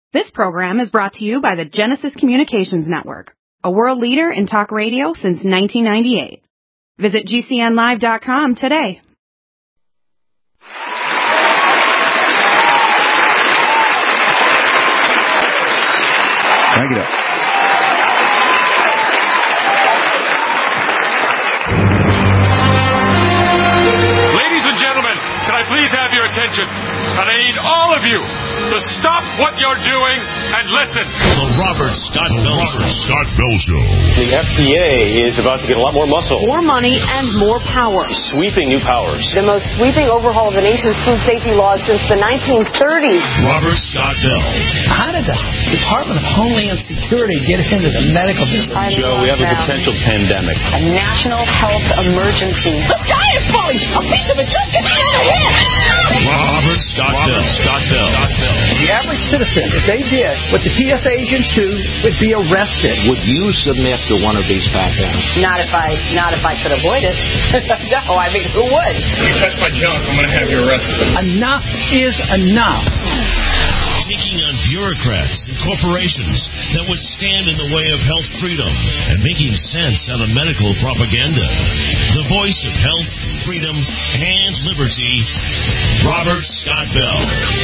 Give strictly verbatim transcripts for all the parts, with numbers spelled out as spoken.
This program is brought to you by the Genesis Communications Network, a world leader in talk radio since nineteen ninety-eight. Visit G C N live dot com today. Crank it up. Ladies and gentlemen, can I please have your attention? And I need all of you to stop what you're doing and listen. The Robert Scott Bell Show. Scott Bell Show. The F D A is about to get a lot more muscle. More money and more power. Sweeping new powers. The most sweeping overhaul of the nation's food safety laws since the nineteen thirties. Robert Scott Bell. How did the Department of Homeland Security get into the medical business? I Joe, we have a potential pandemic. A national health emergency. The sky is falling. A piece of it just got out of here. Robert Scott Bell. Scott Bell. Scott Bell. The average citizen, if they did what the T S A agents do, would be arrested. Would you submit to one of these pat downs? Not if I, not if I could avoid it. No, I mean, who would? If you touch my junk, I'm going to have you arrested. Enough is enough. Taking on bureaucrats and corporations that would stand in the way of health freedom and making sense out of medical propaganda. The voice of health, freedom, and liberty, Robert Scott Bell.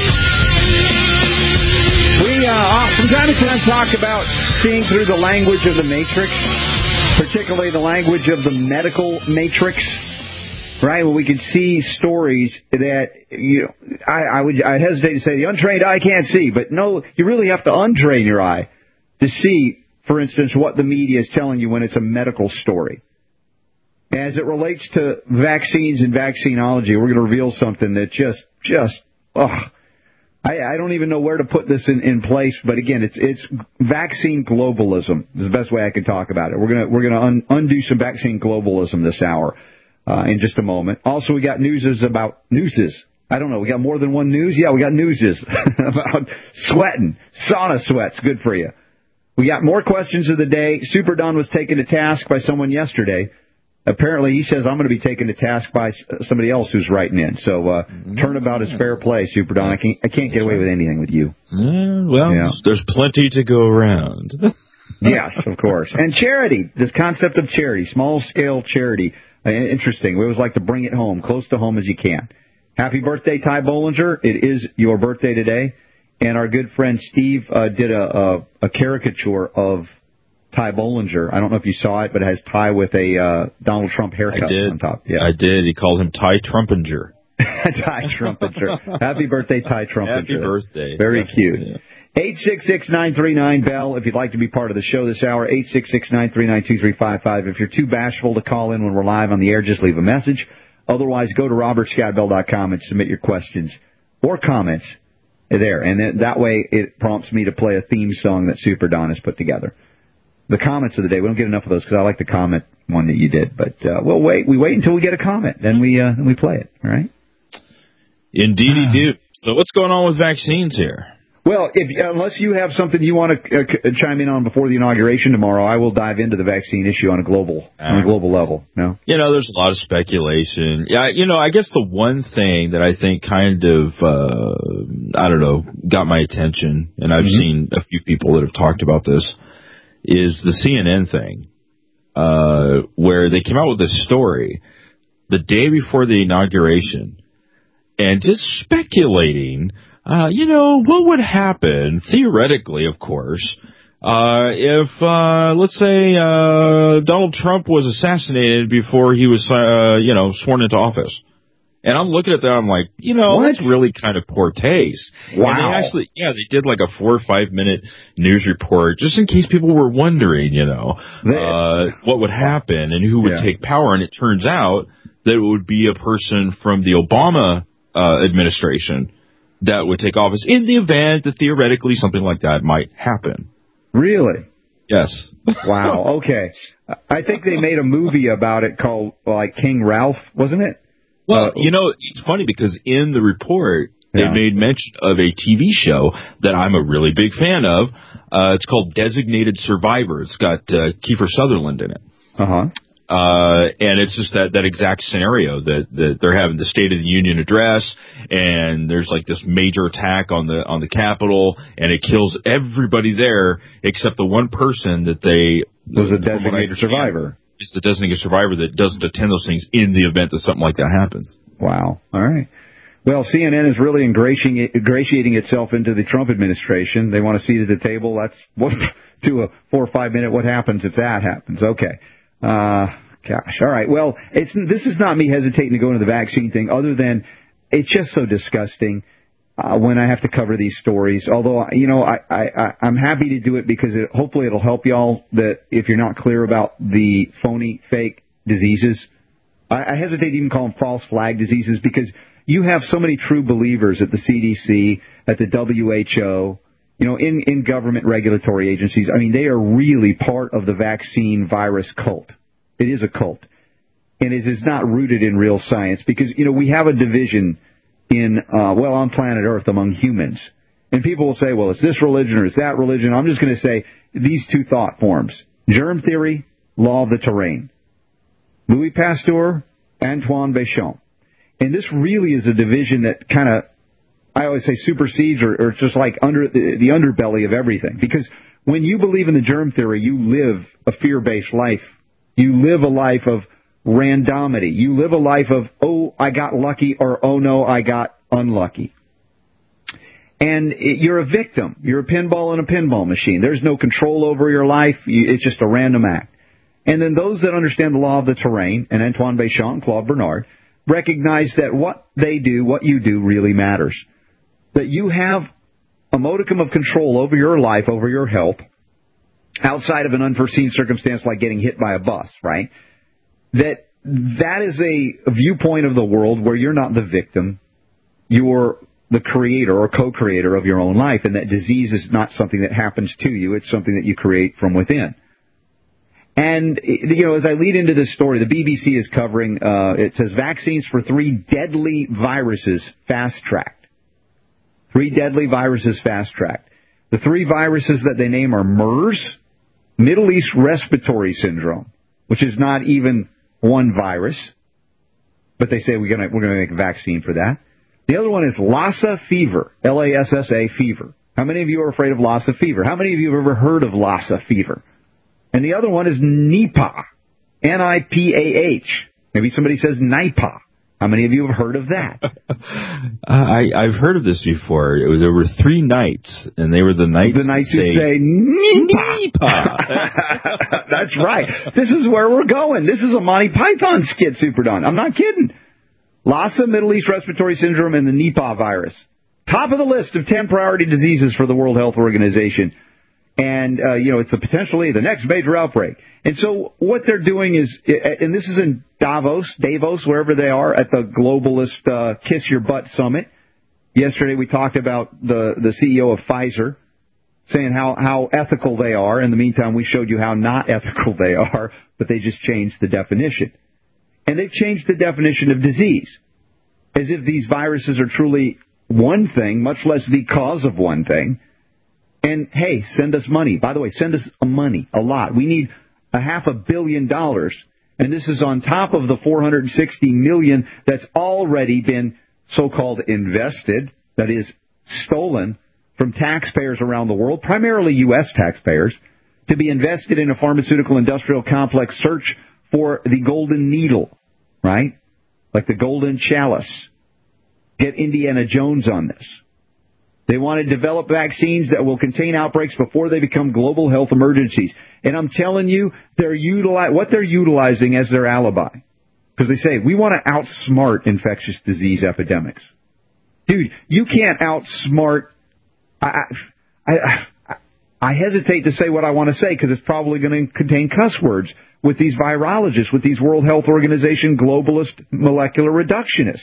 We, uh, from time to time, talk about seeing through the language of the matrix, particularly the language of the medical matrix. Right, when we can see stories that, you know, I, I would I hesitate to say the untrained eye can't see, but no, you really have to untrain your eye to see, for instance, what the media is telling you when it's a medical story. As it relates to vaccines and vaccinology, we're going to reveal something that just, just, ugh, I, I don't even know where to put this in, in place. But again, it's it's vaccine globalism is the best way I can talk about it. We're gonna we're gonna un, undo some vaccine globalism this hour. Uh, in just a moment. Also, we got newses about newses. I don't know. We got more than one news? Yeah, we got newses about sweating. Sauna sweats. Good for you. We got more questions of the day. Super Don was taken to task by someone yesterday. Apparently, he says, I'm going to be taken to task by somebody else who's writing in. So, uh, turnabout is fair play, Super Don. I can't, I can't get away with anything with you. Mm, well, yeah. There's plenty to go around. Yes, of course. And charity. This concept of charity, small-scale charity. Interesting. We always like to bring it home, close to home as you can. Happy birthday, Ty Bollinger. It is your birthday today. And our good friend Steve uh, did a, a, a caricature of Ty Bollinger. I don't know if you saw it, but it has Ty with a uh, Donald Trump haircut I did. on top. Yeah. I did. He called him Ty Trumpinger. Ty Trumpinger. Happy birthday, Ty Trumpinger. Happy birthday. Very Definitely, cute. Yeah. eight six six, nine three nine, B E L L if you'd like to be part of the show this hour. eight six six, nine three nine, two three five five. If you're too bashful to call in when we're live on the air, just leave a message. Otherwise, go to robert scott bell dot com and submit your questions or comments there. And then, that way it prompts me to play a theme song that Super Don has put together. The comments of the day, we don't get enough of those because I like the comment one that you did. But uh, we'll wait. We wait until we get a comment. Then we, uh, then we play it. All right? Indeedy do. So what's going on with vaccines here? Well, if, unless you have something you want to uh, chime in on before the inauguration tomorrow, I will dive into the vaccine issue on a global uh, on a global level. No, you know, there's a lot of speculation. Yeah, you know, I guess the one thing that I think kind of uh, I don't know got my attention, and I've mm-hmm. seen a few people that have talked about this, is the C N N thing, uh, where they came out with this story the day before the inauguration, and just speculating. Uh, you know, what would happen, theoretically, of course, uh, if, uh, let's say, uh, Donald Trump was assassinated before he was, uh, you know, sworn into office. And I'm looking at that, I'm like, you know, what? That's really kind of poor taste. Wow. And they actually, yeah, they did like a four or five minute news report, just in case people were wondering, you know, uh, what would happen and who would yeah. take power. And it turns out that it would be a person from the Obama, uh, administration that would take office in the event that theoretically something like that might happen. Really? Yes. Wow. Okay. I think they made a movie about it called, like, King Ralph, wasn't it? Well, uh, you know, it's funny because in the report, they yeah. made mention of a T V show that I'm a really big fan of. Uh, it's called Designated Survivor. It's got uh, Kiefer Sutherland in it. Uh-huh. Uh, and it's just that, that exact scenario that, that they're having the State of the Union address, and there's like this major attack on the on the Capitol, and it kills everybody there except the one person that they was a designated survivor. Is the designated survivor that doesn't attend those things in the event that something like that happens. Wow. All right. Well, C N N is really ingratiating, ingratiating itself into the Trump administration. They want a seat at the table. That's what, to a four or five minute. What happens if that happens? Okay. Uh, gosh. All right. Well, it's this is not me hesitating to go into the vaccine thing, other than it's just so disgusting uh, when I have to cover these stories. Although, you know, I, I, I, I'm happy to do it because it, hopefully it'll help y'all that if you're not clear about the phony, fake diseases. I, I hesitate to even call them false flag diseases because you have so many true believers at the C D C, at the W H O, you know, in, in government regulatory agencies. I mean, they are really part of the vaccine virus cult. It is a cult. And it is not rooted in real science because, you know, we have a division in, uh, well, on planet Earth among humans. And people will say, well, it's this religion or it's that religion. I'm just going to say these two thought forms. Germ theory, law of the terrain. Louis Pasteur, Antoine Béchamp. And this really is a division that kind of, I always say, supersedes or, or just like under the, the underbelly of everything. Because when you believe in the germ theory, you live a fear-based life. You live a life of randomity. You live a life of, oh, I got lucky, or oh, no, I got unlucky. And it, you're a victim. You're a pinball in a pinball machine. There's no control over your life. You, it's just a random act. And then those that understand the law of the terrain, and Antoine Béchamp and Claude Bernard, recognize that what they do, what you do, really matters. That you have a modicum of control over your life, over your health, outside of an unforeseen circumstance like getting hit by a bus, right? That that is a viewpoint of the world where you're not the victim. You're the creator or co-creator of your own life, and that disease is not something that happens to you. It's something that you create from within. And, you know, as I lead into this story, the B B C is covering, uh, it says vaccines for three deadly viruses fast-tracked. Three deadly viruses fast-tracked. The three viruses that they name are MERS, Middle East Respiratory Syndrome, which is not even one virus, but they say we're going to we're going to make a vaccine for that. The other one is Lassa fever, L A S S A fever. How many of you are afraid of Lassa fever? How many of you have ever heard of Lassa fever? And the other one is Nipah, N I P A H. Maybe somebody says Nipah. How many of you have heard of that? I, I've heard of this before. It was, there were three knights, and they were the knights. The knights who say, say Nipah. That's right. This is where we're going. This is a Monty Python skit, Super Don. I'm not kidding. Lassa, Middle East Respiratory Syndrome, and the Nipah virus. Top of the list of ten priority diseases for the World Health Organization. And, uh, you know, it's the potentially the next major outbreak. And so what they're doing is, and this is in Davos, Davos, wherever they are, at the globalist uh, Kiss Your Butt Summit. Yesterday we talked about the, the C E O of Pfizer saying how, how ethical they are. In the meantime, we showed you how not ethical they are, but they just changed the definition. And they've changed the definition of disease, as if these viruses are truly one thing, much less the cause of one thing. And, hey, send us money. By the way, send us money, a lot. We need a half a billion dollars. And this is on top of the four hundred sixty million dollars that's already been so-called invested, that is, stolen from taxpayers around the world, primarily U S taxpayers, to be invested in a pharmaceutical industrial complex search for the golden needle, right? Like the golden chalice. Get Indiana Jones on this. They want to develop vaccines that will contain outbreaks before they become global health emergencies. And I'm telling you, they're utili- what they're utilizing as their alibi. Because they say, we want to outsmart infectious disease epidemics. Dude, you can't outsmart... I, I, I, I hesitate to say what I want to say because it's probably going to contain cuss words with these virologists, with these World Health Organization globalist molecular reductionists.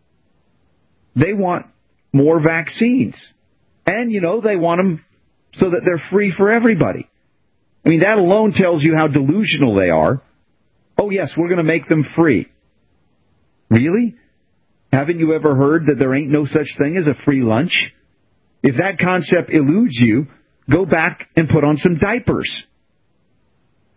They want more vaccines. And, you know, they want them so that they're free for everybody. I mean, that alone tells you how delusional they are. Oh, yes, we're going to make them free. Really? Haven't you ever heard that there ain't no such thing as a free lunch? If that concept eludes you, go back and put on some diapers.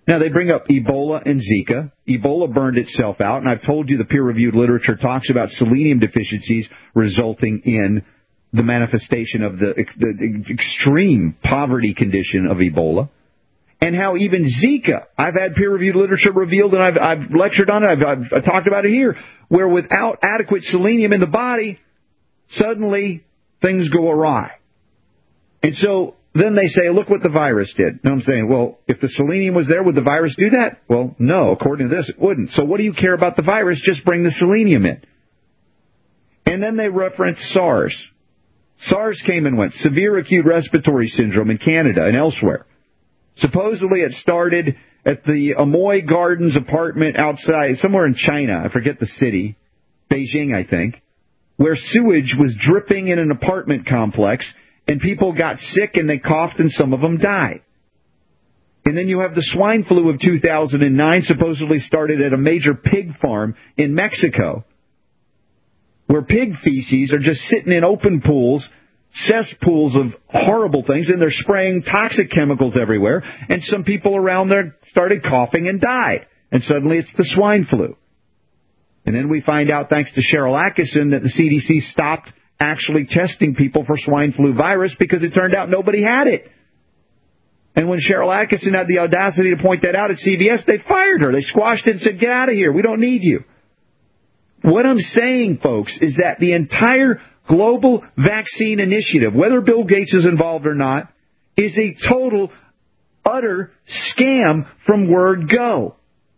Now, they bring up Ebola and Zika. Ebola burned itself out, and I've told you the peer-reviewed literature talks about selenium deficiencies resulting in the manifestation of the, the extreme poverty condition of Ebola. And how even Zika, I've had peer-reviewed literature revealed, and I've, I've lectured on it, I've, I've, I've talked about it here, where without adequate selenium in the body, suddenly things go awry. And so then they say, look what the virus did. And I'm saying, well, if the selenium was there, would the virus do that? Well, no, according to this, it wouldn't. So what do you care about the virus? Just bring the selenium in. And then they reference SARS. SARS came and went. Severe acute respiratory syndrome in Canada and elsewhere. Supposedly it started at the Amoy Gardens apartment outside, somewhere in China. I forget the city. Beijing, I think. Where sewage was dripping in an apartment complex, and people got sick and they coughed and some of them died. And then you have the swine flu of two thousand nine, supposedly started at a major pig farm in Mexico, where pig feces are just sitting in open pools, cesspools of horrible things, and they're spraying toxic chemicals everywhere, and some people around there started coughing and died. And suddenly it's the swine flu. And then we find out, thanks to Cheryl Atkinson, that the C D C stopped actually testing people for swine flu virus because it turned out nobody had it. And when Cheryl Atkinson had the audacity to point that out at C B S, they fired her. They squashed it and said, get out of here. We don't need you. What I'm saying, folks, is that the entire global vaccine initiative, whether Bill Gates is involved or not, is a total, utter scam from word go.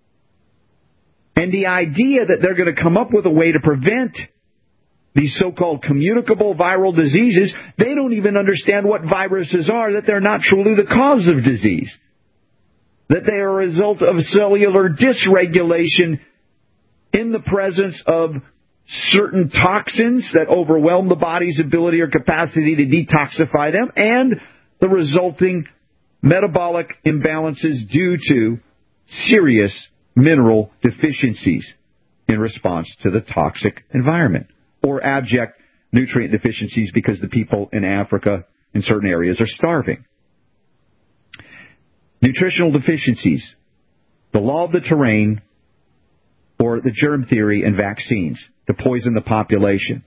And the idea that they're going to come up with a way to prevent these so-called communicable viral diseases, they don't even understand what viruses are, that they're not truly the cause of disease, that they are a result of cellular dysregulation in the presence of certain toxins that overwhelm the body's ability or capacity to detoxify them, and the resulting metabolic imbalances due to serious mineral deficiencies in response to the toxic environment, or abject nutrient deficiencies because the people in Africa in certain areas are starving. Nutritional deficiencies, the law of the terrain, or the germ theory and vaccines to poison the population.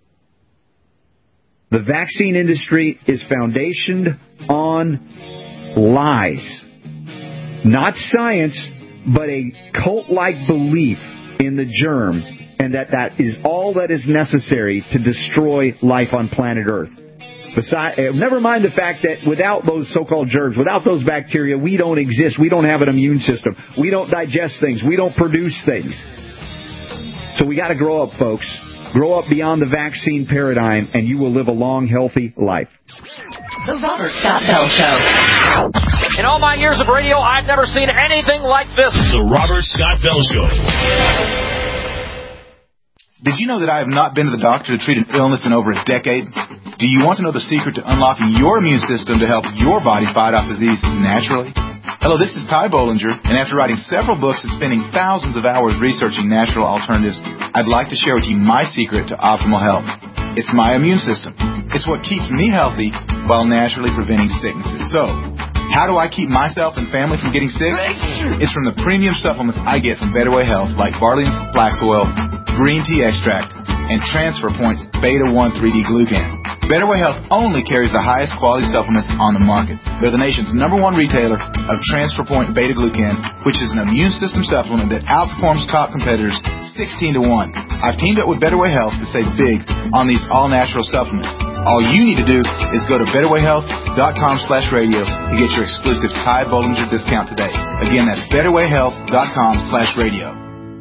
The vaccine industry is foundationed on lies, not science, but a cult-like belief in the germ, and that that is all that is necessary to destroy life on planet Earth. Besides, never mind the fact that without those so-called germs, without those bacteria, we don't exist. We don't have an immune system. We don't digest things. We don't produce things. So we got to grow up, folks. Grow up beyond the vaccine paradigm, and you will live a long, healthy life. The Robert Scott Bell Show. In all my years of radio, I've never seen anything like this. The Robert Scott Bell Show. Did you know that I have not been to the doctor to treat an illness in over a decade? Do you want to know the secret to unlocking your immune system to help your body fight off disease naturally? Hello, this is Ty Bollinger, and after writing several books and spending thousands of hours researching natural alternatives, I'd like to share with you my secret to optimal health. It's my immune system. It's what keeps me healthy while naturally preventing sicknesses. So, how do I keep myself and family from getting sick? It's from the premium supplements I get from Better Way Health, like Barley's Flax Oil, Green Tea Extract, and Transfer Point's Beta one three D Glucan. Better Way Health only carries the highest quality supplements on the market. They're the nation's number one retailer of Transfer Point Beta Glucan, which is an immune system supplement that outperforms top competitors sixteen to one. I've teamed up with Better Way Health to save big on these all-natural supplements. All you need to do is go to betterwayhealth.com slash radio to get your exclusive Ty Bollinger discount today. Again, that's betterwayhealth.com slash radio.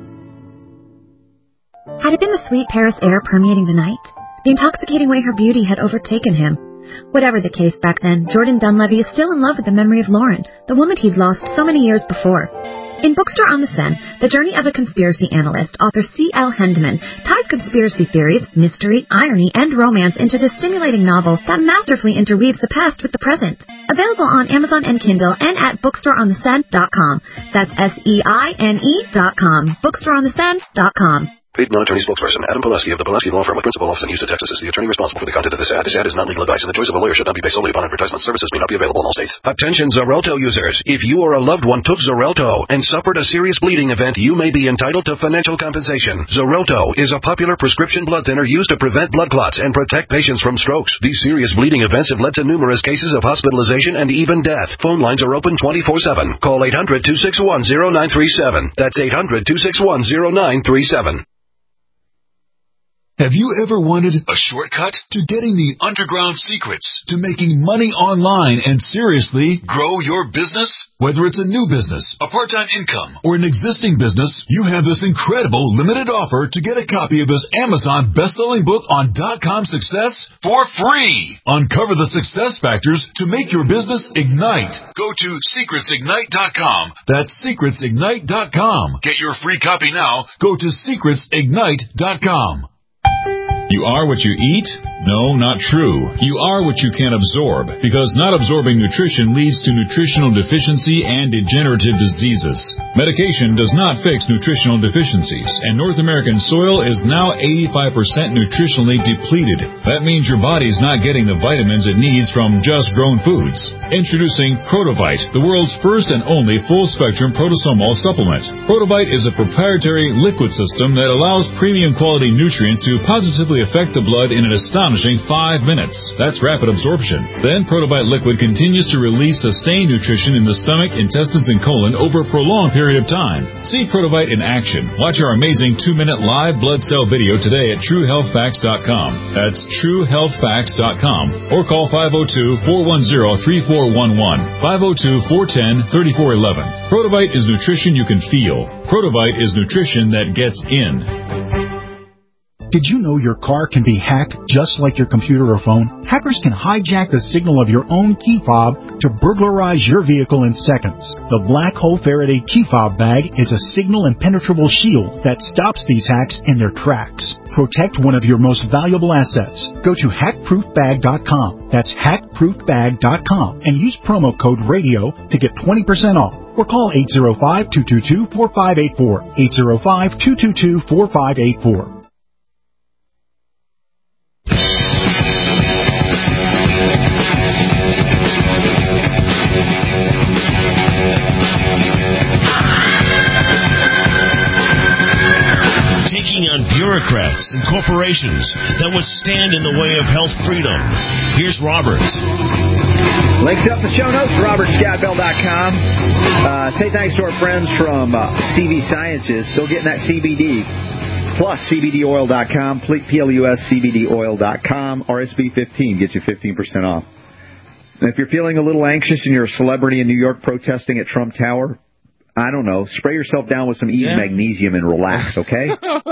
Had it been the sweet Paris air permeating the night? The intoxicating way her beauty had overtaken him? Whatever the case back then, Jordan Dunleavy is still in love with the memory of Lauren, the woman he'd lost so many years before. In Bookstore on the Seine, the journey of a conspiracy analyst, author C L Hendeman ties conspiracy theories, mystery, irony, and romance into this stimulating novel that masterfully interweaves the past with the present. Available on Amazon and Kindle and at bookstore on the seine dot com. That's S E I N E dot com. bookstore on the seine dot com. Paid non-attorney spokesperson Adam Pulaski of the Pulaski Law Firm of Principal Office in Houston, Texas is the attorney responsible for the content of this ad. This ad is not legal advice, and the choice of a lawyer should not be based solely upon advertisement. Services may not be available in all states. Attention Xarelto users. If you or a loved one took Xarelto and suffered a serious bleeding event, you may be entitled to financial compensation. Xarelto is a popular prescription blood thinner used to prevent blood clots and protect patients from strokes. These serious bleeding events have led to numerous cases of hospitalization and even death. Phone lines are open twenty-four seven. Call eight hundred, two six one, zero nine three seven. That's eight hundred, two six one, zero nine three seven. Have you ever wanted a shortcut to getting the underground secrets to making money online and seriously grow your business? Whether it's a new business, a part-time income, or an existing business, you have this incredible limited offer to get a copy of this Amazon best-selling book on dot-com success for free. Uncover the success factors to make your business ignite. Go to secrets ignite dot com. That's secrets ignite dot com. Get your free copy now. Go to secrets ignite dot com. You are what you eat? No, not true. You are what you can absorb, because not absorbing nutrition leads to nutritional deficiency and degenerative diseases. Medication does not fix nutritional deficiencies, and North American soil is now eighty-five percent nutritionally depleted. That means your body's not getting the vitamins it needs from just grown foods. Introducing Protovite, the world's first and only full-spectrum protosomal supplement. Protovite is a proprietary liquid system that allows premium quality nutrients to positively affect the blood in an astonishing five minutes. That's rapid absorption. Then Protovite liquid continues to release sustained nutrition in the stomach, intestines, and colon over a prolonged period of time. See Protovite in action. Watch our amazing two-minute live blood cell video today at true health facts dot com. That's true health facts dot com. Or call five oh two, four one zero, three four one one, five oh two, four one zero, three four one one. Protovite is nutrition you can feel. Protovite is nutrition that gets in. Did you know your car can be hacked just like your computer or phone? Hackers can hijack the signal of your own key fob to burglarize your vehicle in seconds. The Black Hole Faraday key fob bag is a signal impenetrable shield that stops these hacks in their tracks. Protect one of your most valuable assets. Go to hack proof bag dot com. That's hack proof bag dot com and use promo code RADIO to get twenty percent off. Or call eight oh five, two two two, four five eight four. eight oh five, two two two, four five eight four. Taking on bureaucrats and corporations that would stand in the way of health freedom. Here's Robert. Links up the show notes, robert scott bell dot com. Uh, say thanks to our friends from uh, C V Sciences. Still getting that C B D. Plus, C B D oil dot com, P L U S C B D oil dot com, R S B fifteen gets you fifteen percent off. And if you're feeling a little anxious and you're a celebrity in New York protesting at Trump Tower, I don't know, spray yourself down with some Ease yeah. Magnesium and relax, okay?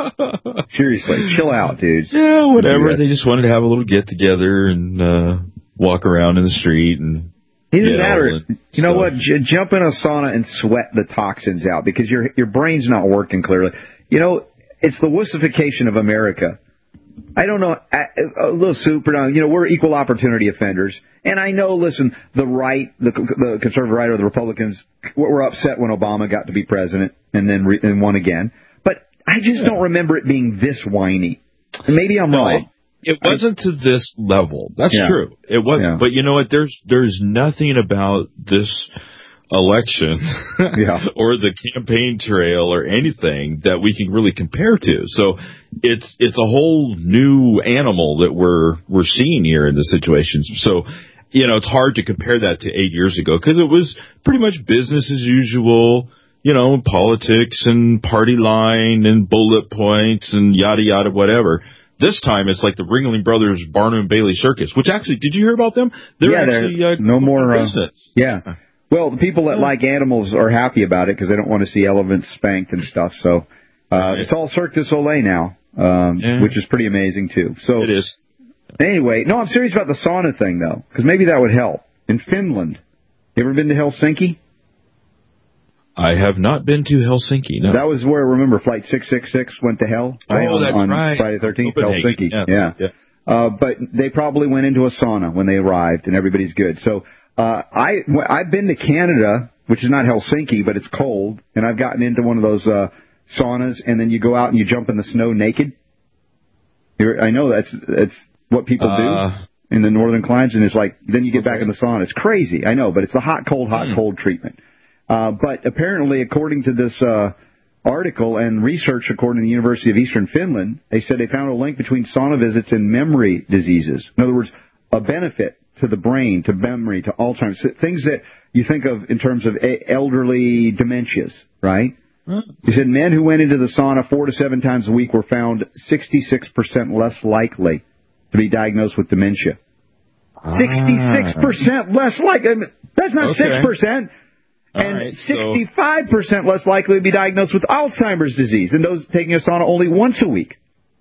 Seriously, chill out, dudes. Yeah, whatever. They just wanted to have a little get-together and uh, walk around in the street. and It doesn't matter. You know what? J- jump in a sauna and sweat the toxins out because your your brain's not working clearly. You know, it's the wussification of America. I don't know, a little super, you know, we're equal opportunity offenders. And I know, listen, the right, the, the conservative right or the Republicans were upset when Obama got to be president and then re, and won again. But I just yeah. don't remember it being this whiny. And maybe I'm no, wrong. It wasn't to this level. That's yeah. true. It wasn't. Yeah. But you know what? There's there's nothing about this election yeah. or the campaign trail or anything that we can really compare to. So it's it's a whole new animal that we're we're seeing here in this situation. So, you know, it's hard to compare that to eight years ago because it was pretty much business as usual, you know, politics and party line and bullet points and yada yada whatever. This time it's like the Ringling Brothers Barnum and Bailey Circus, which actually, did you hear about them? They're yeah, actually they're uh, no more business. Uh, yeah. Well, the people that like animals are happy about it because they don't want to see elephants spanked and stuff. So uh, it's all Cirque du Soleil now, um, yeah. which is pretty amazing, too. So it is. Anyway, no, I'm serious about the sauna thing, though, because maybe that would help. In Finland, you ever been to Helsinki? I have not been to Helsinki, no. That was where, remember, Flight six six six went to hell? Oh, right? that's on, on right. Friday the thirteenth, Copenhagen. Helsinki. Yes. Yeah. Yes. Uh, but they probably went into a sauna when they arrived, and everybody's good. So uh, I, I've been to Canada, which is not Helsinki, but it's cold, and I've gotten into one of those uh, saunas, and then you go out and you jump in the snow naked? You're, I know that's that's what people Uh, do in the northern climes, and it's like, then you get back in the sauna. It's crazy, I know, but it's the hot, cold, hot, Hmm. cold treatment. Uh, but apparently, according to this uh, article and research, according to the University of Eastern Finland, they said they found a link between sauna visits and memory diseases. In other words, a benefit to the brain, to memory, to Alzheimer's, things that you think of in terms of elderly dementias, right? He said men who went into the sauna four to seven times a week were found sixty-six percent less likely to be diagnosed with dementia. Ah. sixty-six percent less likely. That's not Okay. six percent. And right, sixty-five percent less likely to be diagnosed with Alzheimer's disease than those taking a sauna only once a week.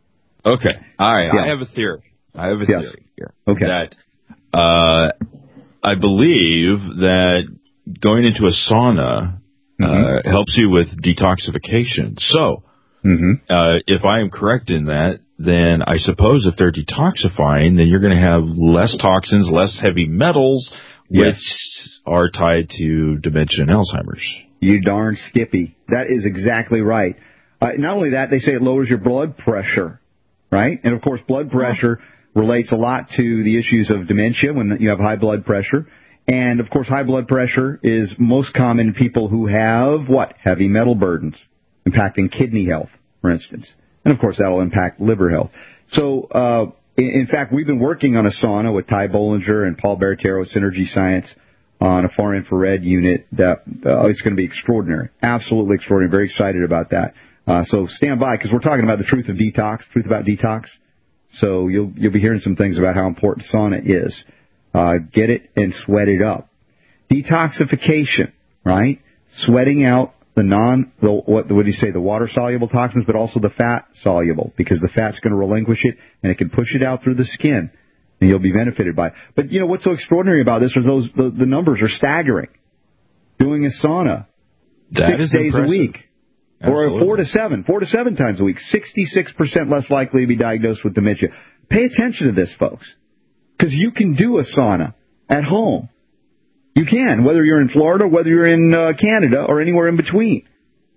Okay. All right. Yeah. I have a theory. I have a Yes. theory here. Okay. That uh, I believe that going into a sauna uh, Mm-hmm. helps you with detoxification. So, Mm-hmm. uh, if I am correct in that, then I suppose if they're detoxifying, then you're going to have less toxins, less heavy metals, which Yes. are tied to dementia and Alzheimer's. You darn Skippy. That is exactly right. Uh, not only that, they say it lowers your blood pressure, right? And, of course, blood pressure relates a lot to the issues of dementia when you have high blood pressure. And, of course, high blood pressure is most common in people who have, what, heavy metal burdens, impacting kidney health, for instance. And, of course, that will impact liver health. So, uh, in, in fact, we've been working on a sauna with Ty Bollinger and Paul Bertero at Synergy Science on a far infrared unit that uh, it's going to be extraordinary, absolutely extraordinary. Very excited about that. Uh, so stand by, because we're talking about the truth of detox, truth about detox. So you'll you'll be hearing some things about how important sauna is. Uh, get it and sweat it up. Detoxification, right? Sweating out the non, the, what would you say, the water-soluble toxins, but also the fat-soluble, because the fat's going to relinquish it, and it can push it out through the skin, and you'll be benefited by it. But, you know, what's so extraordinary about this is those the, the numbers are staggering. Doing a sauna That six is days impressive. a week. Absolutely. Or four to seven, four to seven times a week, sixty-six percent less likely to be diagnosed with dementia. Pay attention to this, folks, because you can do a sauna at home. You can, whether you're in Florida, whether you're in uh, Canada, or anywhere in between.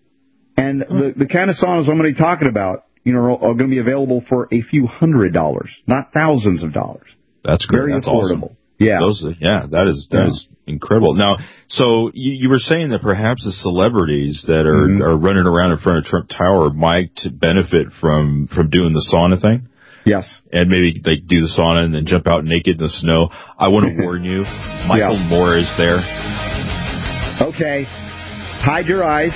And the, the kind of saunas I'm going to be talking about, you know, are, are going to be available for a few hundred dollars, not thousands of dollars. That's great. Very That's affordable. Awesome. Yeah. Those, yeah, that is that Yeah. is incredible. Now, so you, you were saying that perhaps the celebrities that are, Mm-hmm. are running around in front of Trump Tower might benefit from, from doing the sauna thing? Yes. And maybe they do the sauna and then jump out naked in the snow. I want to warn you, Michael Yeah. Moore is there. Okay. Hide your eyes.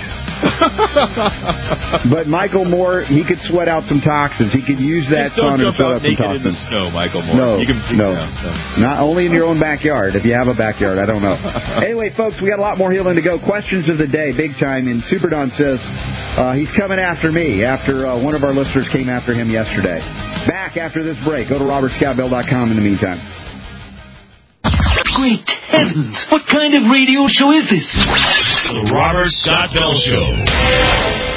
But Michael Moore, he could sweat out some toxins. He could use that Just don't sauna to jump sweat out out some naked in the toxins. snow, Michael Moore. No, you can, no. no, no. Not only in your own backyard, if you have a backyard. I don't know. Anyway, folks, we got a lot more healing to go. Questions of the day, big time. And Super Don says uh, he's coming after me after uh, one of our listeners came after him yesterday. Back after this break. Go to robert scott bell dot com in the meantime. Great heavens! What kind of radio show is this? The Robert Scott Bell Show.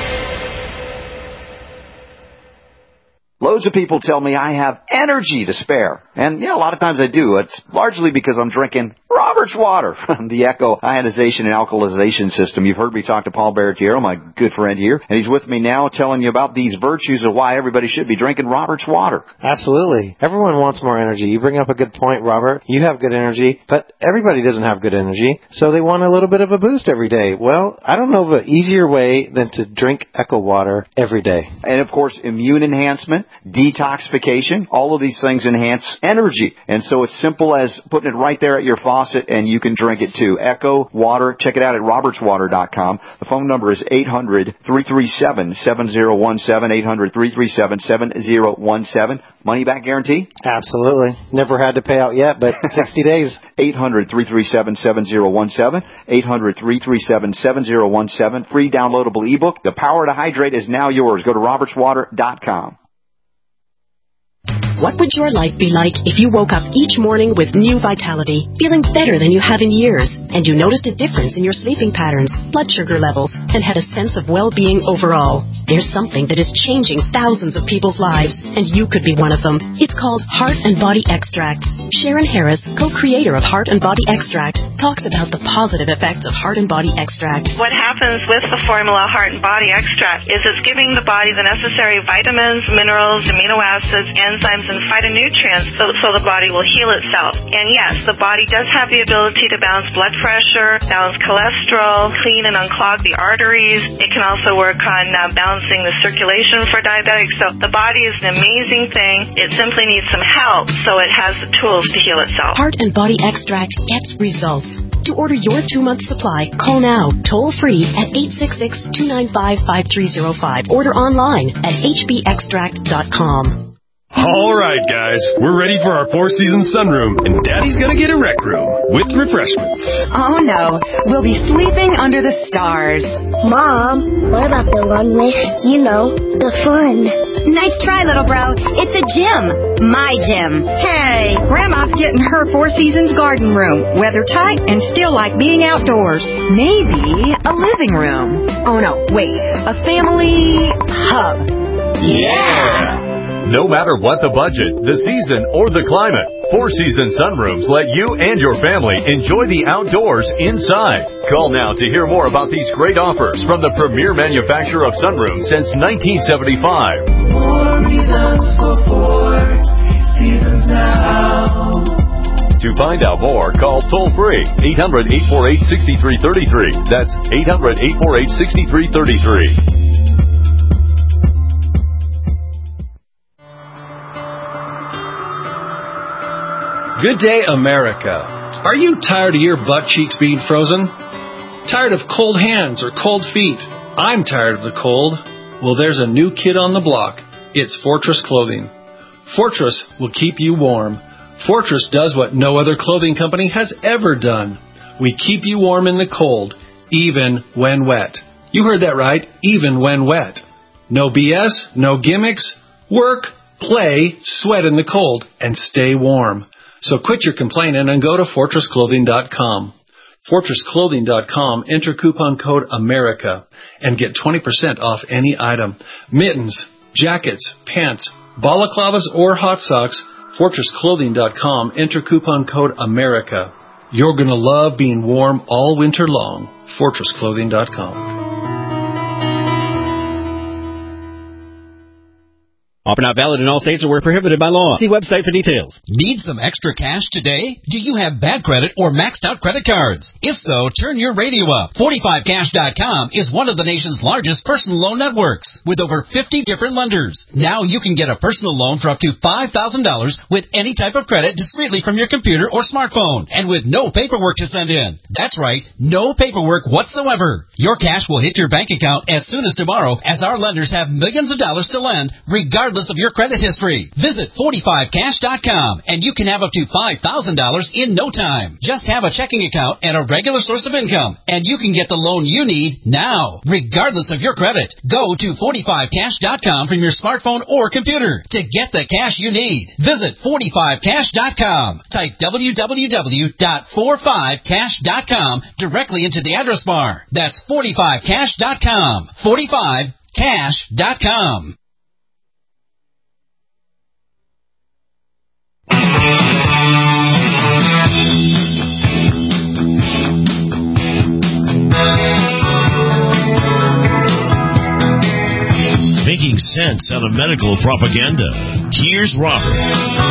Loads of people tell me I have energy to spare. And, yeah, a lot of times I do. It's largely because I'm drinking Robert's water from the Echo ionization and alkalization system. You've heard me talk to Paul Baratiero, my good friend here, and he's with me now telling you about these virtues of why everybody should be drinking Robert's water. Absolutely. Everyone wants more energy. You bring up a good point, Robert. You have good energy, but everybody doesn't have good energy, so they want a little bit of a boost every day. Well, I don't know of an easier way than to drink Echo water every day. And, of course, immune enhancement, detoxification, all of these things enhance energy. And so it's simple as putting it right there at your faucet, and you can drink it too. Echo Water. Check it out at roberts water dot com. The phone number is eight hundred, three three seven, seven zero one seven, eight hundred, three three seven, seven zero one seven. Money back guarantee? Absolutely. Never had to pay out yet, but sixty days. eight hundred, three three seven, seven zero one seven. eight hundred, three three seven, seven zero one seven. Free downloadable ebook. The power to hydrate is now yours. Go to roberts water dot com. What would your life be like if you woke up each morning with new vitality, feeling better than you have in years? and you noticed a difference in your sleeping patterns, blood sugar levels, and had a sense of well-being overall. There's something that is changing thousands of people's lives, and you could be one of them. It's called Heart and Body Extract. Sharon Harris, co-creator of Heart and Body Extract, talks about the positive effects of Heart and Body Extract. What happens with the formula Heart and Body Extract is it's giving the body the necessary vitamins, minerals, amino acids, enzymes, and phytonutrients so, so the body will heal itself. And yes, the body does have the ability to balance blood pressure, balance cholesterol, clean and unclog the arteries. It can also work on uh, balancing the circulation for diabetics. So the body is an amazing thing. It simply needs some help so it has the tools to heal itself. Heart and Body Extract gets results. To order your two-month supply, call now, toll-free at eight six six, two nine five, five three zero five. Order online at h b extract dot com. All right, guys, we're ready for our four-season sunroom, and Daddy's gonna get a rec room with refreshments. Oh, no. We'll be sleeping under the stars. Mom, what about the one with, you know, the fun? Nice try, little bro. It's a gym. My gym. Hey, Grandma's getting her Four Seasons garden room. Weather tight and still like being outdoors. Maybe a living room. Oh, no, wait. A family hub. Yeah! No matter what the budget, the season, or the climate, Four Seasons Sunrooms let you and your family enjoy the outdoors inside. Call now to hear more about these great offers from the premier manufacturer of sunrooms since nineteen seventy-five. More reasons for Four Seasons now. To find out more, call toll-free eight hundred, eight four eight, six three three three. That's eight hundred, eight four eight, six three three three. Good day, America. Are you tired of your butt cheeks being frozen? Tired of cold hands or cold feet? I'm tired of the cold. Well, there's a new kid on the block. It's Fortress Clothing. Fortress will keep you warm. Fortress does what no other clothing company has ever done. We keep you warm in the cold, even when wet. You heard that right, even when wet. No B S, no gimmicks. Work, play, sweat in the cold, and stay warm. So quit your complaining and go to fortress clothing dot com. fortress clothing dot com, enter coupon code AMERICA and get twenty percent off any item. Mittens, jackets, pants, balaclavas, or hot socks, fortress clothing dot com, enter coupon code AMERICA. You're going to love being warm all winter long. fortress clothing dot com. Offer not valid in all states or where prohibited by law. See website for details. Need some extra cash today? Do you have bad credit or maxed out credit cards? If so, turn your radio up. forty-five cash dot com is one of the nation's largest personal loan networks with over fifty different lenders. Now you can get a personal loan for up to five thousand dollars with any type of credit discreetly from your computer or smartphone and with no paperwork to send in. That's right, no paperwork whatsoever. Your cash will hit your bank account as soon as tomorrow as our lenders have millions of dollars to lend regardless of your credit history. Visit forty-five cash dot com and you can have up to five thousand dollars in no time. Just have a checking account and a regular source of income and you can get the loan you need now, regardless of your credit. Go to forty-five cash dot com from your smartphone or computer to get the cash you need. Visit forty-five cash dot com. Type w w w dot forty-five cash dot com directly into the address bar. That's forty-five cash dot com. forty-five cash dot com. Making sense out of medical propaganda. Here's Robert.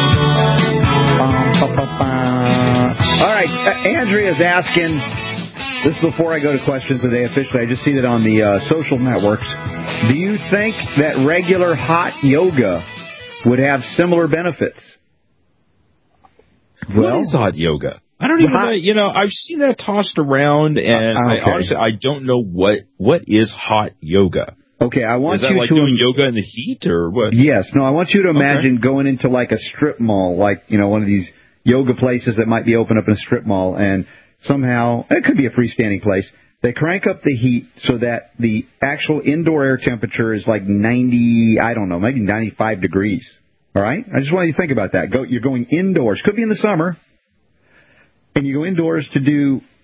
All right, uh, Andrea's asking, this is before I go to questions today officially, I just see that on the uh, social networks. Do you think that regular hot yoga would have similar benefits? Well, what is hot yoga? I don't even hot, know. You know, I've seen that tossed around, and uh, okay. I honestly, I don't know what what is hot yoga. Okay, I want is that you like to doing yoga in the heat, or what? Yes. No, I want you to imagine okay. going into like a strip mall, like, you know, one of these yoga places that might be open up in a strip mall, and somehow, it could be a freestanding place, they crank up the heat so that the actual indoor air temperature is like ninety, I don't know, maybe ninety-five degrees. All right? I just want you to think about that. Go, you're going indoors. Could be in the summer. And you go indoors to do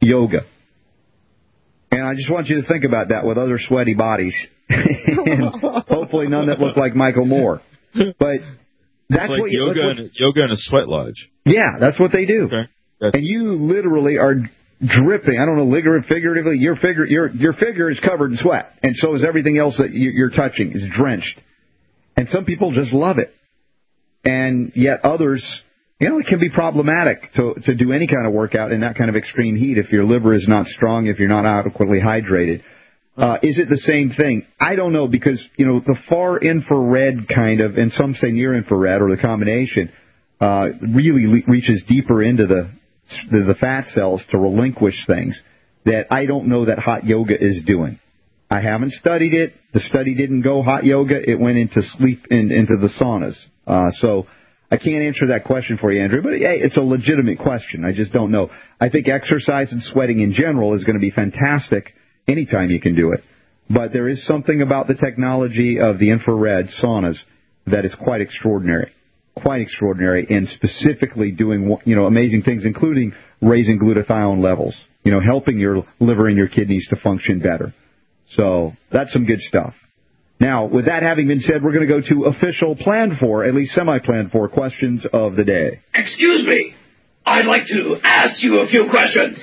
yoga. And I just want you to think about that with other sweaty bodies. And hopefully none that look like Michael Moore. But that's like what you yoga, what, in, yoga in a sweat lodge. Yeah, that's what they do. Okay. And you literally are dripping. I don't know, literally, figuratively. Your figure, your your figure is covered in sweat, and so is everything else that you're touching is drenched. And some people just love it, and yet others, you know, it can be problematic to to do any kind of workout in that kind of extreme heat if your liver is not strong, if you're not adequately hydrated. Uh, is it the same thing? I don't know, because, you know, the far infrared kind of, and some say near infrared or the combination, uh, really le- reaches deeper into the, the the fat cells to relinquish things that I don't know that hot yoga is doing. I haven't studied it. The study didn't go hot yoga. It went into sleep, in, into the saunas. Uh, so I can't answer that question for you, Andrew, but hey, it's a legitimate question. I just don't know. I think exercise and sweating in general is going to be fantastic anytime you can do it. But there is something about the technology of the infrared saunas that is quite extraordinary, quite extraordinary, and specifically doing, you know, amazing things, including raising glutathione levels, you know, helping your liver and your kidneys to function better. So that's some good stuff. Now, with that having been said, we're going to go to official planned for, at least semi-planned for, questions of the day. Excuse me. I'd like to ask you a few questions.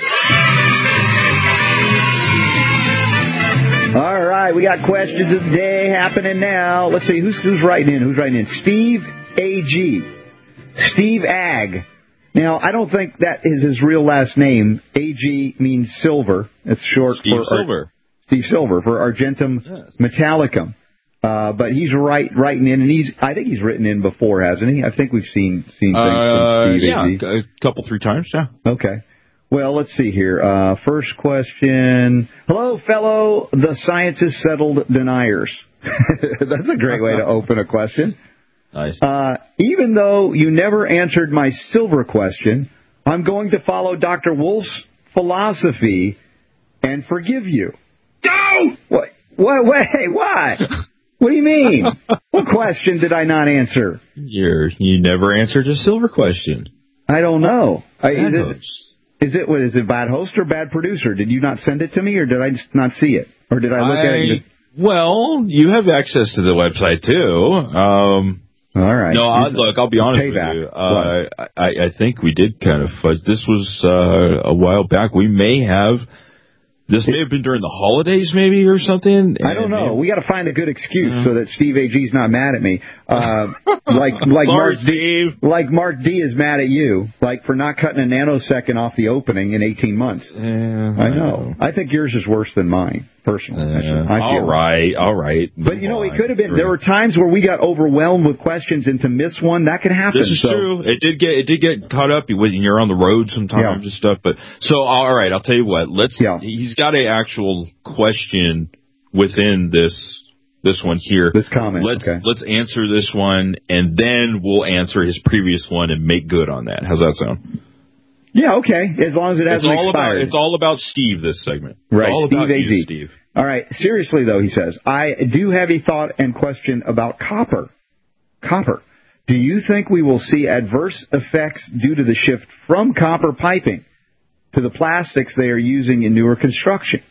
All right, we got questions of the day happening now. Let's see, who's who's writing in? Who's writing in? Steve A G. Steve Ag. Now, I don't think that is his real last name. A G means silver. It's short Steve for... Silver. Ar- Steve Silver, for Argentum yes. Metallicum. Uh, but he's right, writing in, and he's I think he's written in before, hasn't he? I think we've seen, seen things uh, from Steve yeah, A G. a couple, three times, yeah. Okay. Well, let's see here. Uh, first question. Hello, fellow the sciences settled deniers. That's a great way to open a question. Nice. Uh, even though you never answered my silver question, I'm going to follow Doctor Wolf's philosophy and forgive you. Don't! What? What? Wait, what? What do you mean? What question did I not answer? You're, you never answered a silver question. I don't know. I, is, Bad it, host. is it what is it bad host or bad producer? Did you not send it to me, or did I just not see it, or did I look I, at it? And just... Well, you have access to the website too. Um, All right. No, I, look, I'll be honest Payback. with you. Uh, I, I think we did kind of fudge. This was uh, a while back. We may have. This may have been during the holidays, maybe, or something. I don't know. Maybe. We got to find a good excuse Yeah. so that Steve A G's not mad at me. Uh, like like Sorry, Mark D, Steve. like Mark D is mad at you, like for not cutting a nanosecond off the opening in eighteen months. Yeah, I know. I think yours is worse than mine, personally. Uh, I feel all right, all right. But you know, it could have been. There were times where we got overwhelmed with questions, and to miss one, that could happen. This is so. true. It did get it did get caught up when you're on the road sometimes Yeah. and stuff. But so all right, I'll tell you what. Let's. Yeah. He's got an actual question within this this one here. This comment. Let's okay. let's answer this one, and then we'll answer his previous one and make good on that. How's that sound? Yeah. Okay. As long as it It's hasn't all expired. about it's all about Steve. This segment. It's Right, all about Steve you, A G. Steve. All right. Seriously, though, he says, I do have a thought and question about copper. Copper. Do you think we will see adverse effects due to the shift from copper piping to the plastics they are using in newer construction?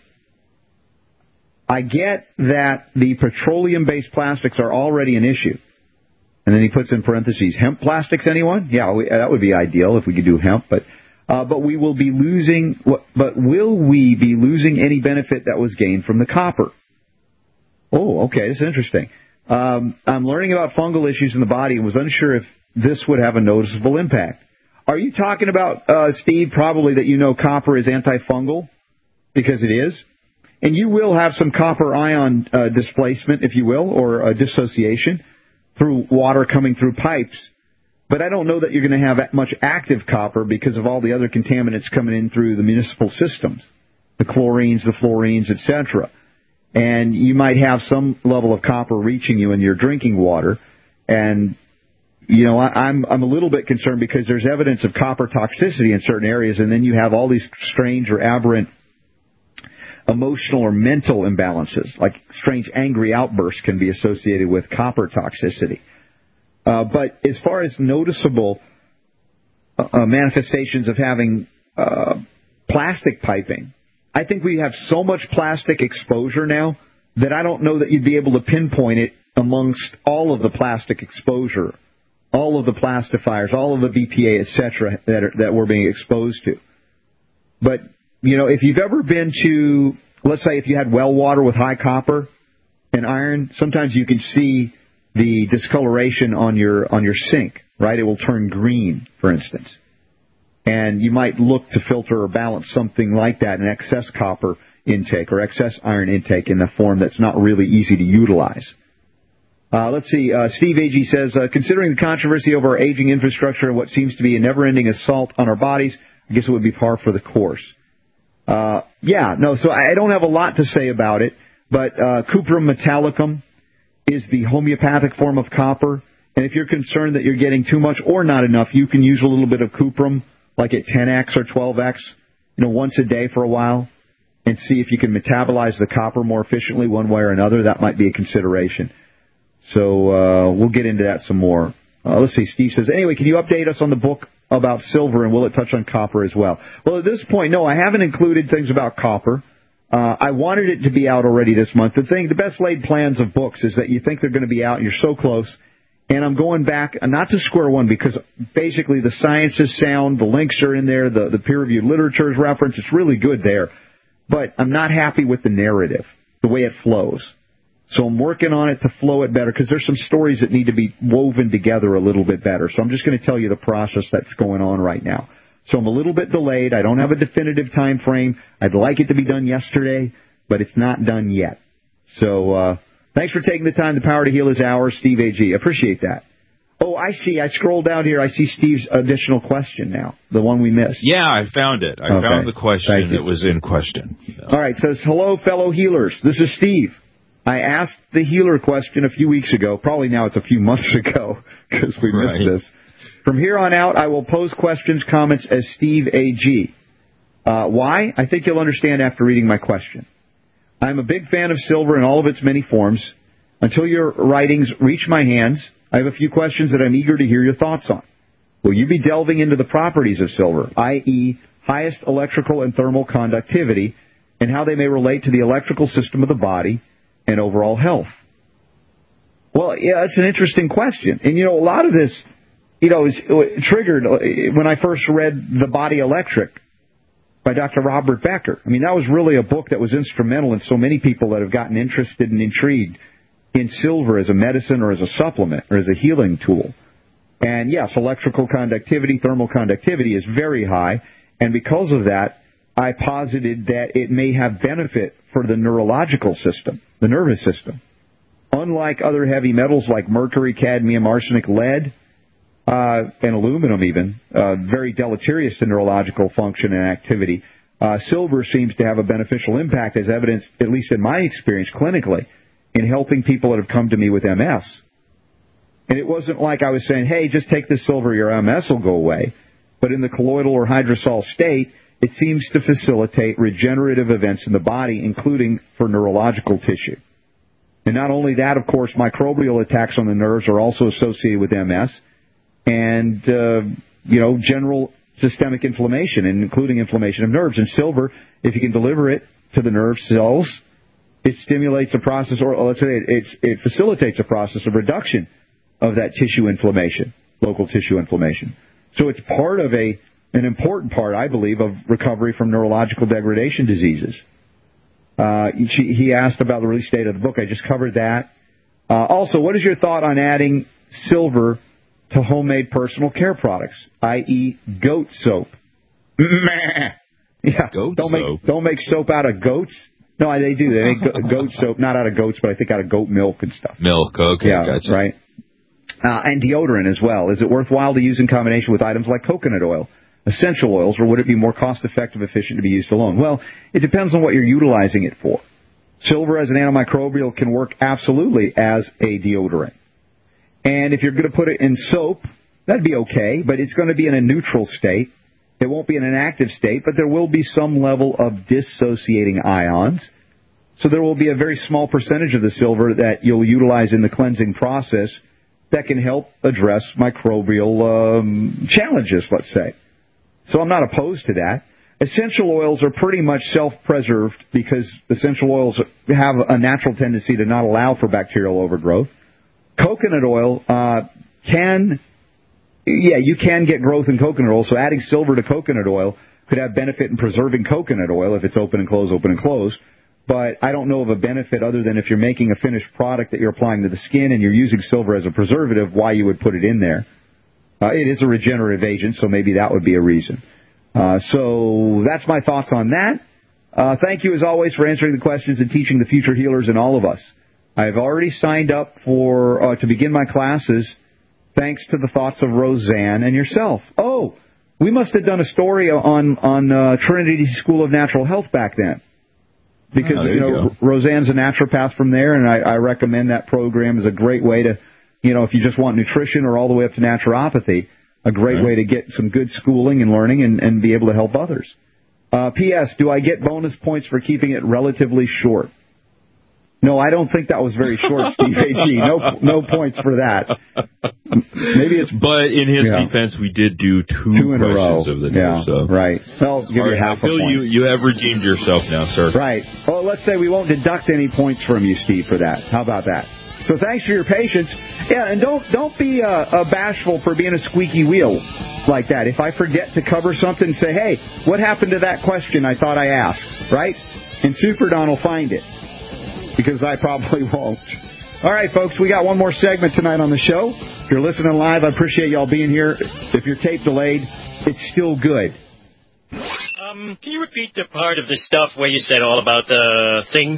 I get that the petroleum-based plastics are already an issue. And then he puts in parentheses, hemp plastics, anyone? Yeah, we, that would be ideal if we could do hemp, but... Uh, but we will be losing. But will we be losing any benefit that was gained from the copper? Oh, okay, this is interesting. Um, I'm learning about fungal issues in the body and was unsure if this would have a noticeable impact. Are you talking about, uh, Steve? Probably that you know copper is antifungal because it is, and you will have some copper ion uh, displacement, if you will, or uh, dissociation through water coming through pipes. But I don't know that you're going to have that much active copper because of all the other contaminants coming in through the municipal systems, the chlorines, the fluorines, et cetera. And you might have some level of copper reaching you in your drinking water. And, you know, I, I'm I'm a little bit concerned because there's evidence of copper toxicity in certain areas, and then you have all these strange or aberrant emotional or mental imbalances, like strange angry outbursts can be associated with copper toxicity. Uh, but as far as noticeable uh, manifestations of having uh, plastic plastic piping. I think we have so much plastic exposure now that I don't know that you'd be able to pinpoint it amongst all of the plastic exposure, all of the plastifiers, all of the B P A, et cetera, that, are, that we're being exposed to. But, you know, if you've ever been to, let's say if you had well water with high copper and iron, sometimes you can see the discoloration on your on your sink, right? It will turn green, for instance. And you might look to filter or balance something like that, an excess copper intake or excess iron intake in a form that's not really easy to utilize. Uh, let's see. Uh, Steve Agee says, uh, considering the controversy over our aging infrastructure and what seems to be a never-ending assault on our bodies, I guess it would be par for the course. Uh, yeah, no, so I don't have a lot to say about it, but uh, cuprum metallicum is the homeopathic form of copper. And if you're concerned that you're getting too much or not enough, you can use a little bit of cuprum, like at ten x or twelve x, you know, once a day for a while, and see if you can metabolize the copper more efficiently one way or another. That might be a consideration. So uh, we'll get into that some more. Uh, let's see. Steve says, anyway, can you update us on the book about silver, and will it touch on copper as well? Well, at this point, no, I haven't included things about copper. Uh, I wanted it to be out already this month. The thing, the best laid plans of books is that you think they're going to be out, and you're so close. And I'm going back, not to square one, because basically the science is sound, the links are in there, the, the peer-reviewed literature is referenced, it's really good there. But I'm not happy with the narrative, the way it flows. So I'm working on it to flow it better, because there's some stories that need to be woven together a little bit better. So I'm just going to tell you the process that's going on right now. So I'm a little bit delayed. I don't have a definitive time frame. I'd like it to be done yesterday, but it's not done yet. So uh, thanks for taking the time. The Power to Heal is ours, Steve Agee. Appreciate that. Oh, I see. I scrolled down here. I see Steve's additional question now, the one we missed. Yeah, I found it. I okay. found the question that was in question. So. All right. It says, hello, fellow healers. This is Steve. I asked the healer question a few weeks ago. Probably now it's a few months ago because we missed right. this. From here on out, I will pose questions, comments as Steve Agee. Uh, why? I think you'll understand after reading my question. I'm a big fan of silver in all of its many forms. Until your writings reach my hands, I have a few questions that I'm eager to hear your thoughts on. Will you be delving into the properties of silver, that is, highest electrical and thermal conductivity, and how they may relate to the electrical system of the body and overall health? Well, yeah, that's an interesting question. And, you know, a lot of this, you know, is triggered when I first read The Body Electric by Doctor Robert Becker. I mean, that was really a book that was instrumental in so many people that have gotten interested and intrigued in silver as a medicine or as a supplement or as a healing tool. And, yes, electrical conductivity, thermal conductivity is very high. And because of that, I posited that it may have benefit for the neurological system, the nervous system. Unlike other heavy metals like mercury, cadmium, arsenic, lead, uh, and aluminum even, uh, very deleterious to neurological function and activity, uh, silver seems to have a beneficial impact, as evidenced, at least in my experience clinically, in helping people that have come to me with M S. And it wasn't like I was saying, hey, just take this silver, your M S will go away. But in the colloidal or hydrosol state, it seems to facilitate regenerative events in the body, including for neurological tissue. And not only that, of course, microbial attacks on the nerves are also associated with M S and, uh, you know, general systemic inflammation, and including inflammation of nerves. And silver, if you can deliver it to the nerve cells, it stimulates a process, or let's say it, it's, it facilitates a process of reduction of that tissue inflammation, local tissue inflammation. So it's part of a an important part, I believe, of recovery from neurological degradation diseases. Uh, he, he asked about the release date of the book. I just covered that. Uh, also, what is your thought on adding silver to homemade personal care products, that is goat soap? yeah, goat don't soap. Make, don't make soap out of goats. No, they do. They make goat soap, not out of goats, but I think out of goat milk and stuff. Milk, okay, yeah, gotcha. Right. Uh, and deodorant as well. Is it worthwhile to use in combination with items like coconut oil, essential oils, or would it be more cost-effective, efficient to be used alone? Well, it depends on what you're utilizing it for. Silver as an antimicrobial can work absolutely as a deodorant. And if you're going to put it in soap, that'd be okay, but it's going to be in a neutral state. It won't be in an active state, but there will be some level of dissociating ions. So there will be a very small percentage of the silver that you'll utilize in the cleansing process that can help address microbial um, challenges, let's say. So I'm not opposed to that. essential oils are pretty much self-preserved because essential oils have a natural tendency to not allow for bacterial overgrowth. Coconut oil uh, can, yeah, you can get growth in coconut oil, so adding silver to coconut oil could have benefit in preserving coconut oil if it's open and closed, open and closed. But I don't know of a benefit other than if you're making a finished product that you're applying to the skin and you're using silver as a preservative, why you would put it in there. Uh, it is a regenerative agent, so maybe that would be a reason. Uh, so that's my thoughts on that. Uh, thank you, as always, for answering the questions and teaching the future healers and all of us. I've already signed up for uh, to begin my classes thanks to the thoughts of Roseanne and yourself. Oh, we must have done a story on, on uh, Trinity School of Natural Health back then. Because, oh, you know, you Roseanne's a naturopath from there, and I, I recommend that program as a great way to, you know, if you just want nutrition or all the way up to naturopathy, a great right. way to get some good schooling and learning and, and be able to help others. Uh, P S. Do I get bonus points for keeping it relatively short? No, I don't think that was very short, Steve A G. No, no points for that. Maybe it's. But in his yeah. defense, we did do two, two in a row of the day. Yeah, so. right. Well, give you right, half I feel a point. You, you have redeemed yourself now, sir. Right. Well, let's say we won't deduct any points from you, Steve, for that. How about that? So thanks for your patience. Yeah, and don't don't be uh, uh, bashful for being a squeaky wheel like that. If I forget to cover something, say, hey, what happened to that question I thought I asked, right? And Super Don will find it, because I probably won't. All right, folks, we got one more segment tonight on the show. If you're listening live, I appreciate y'all being here. If you're tape delayed, it's still good. Um, can you repeat the part of the stuff where you said all about the things?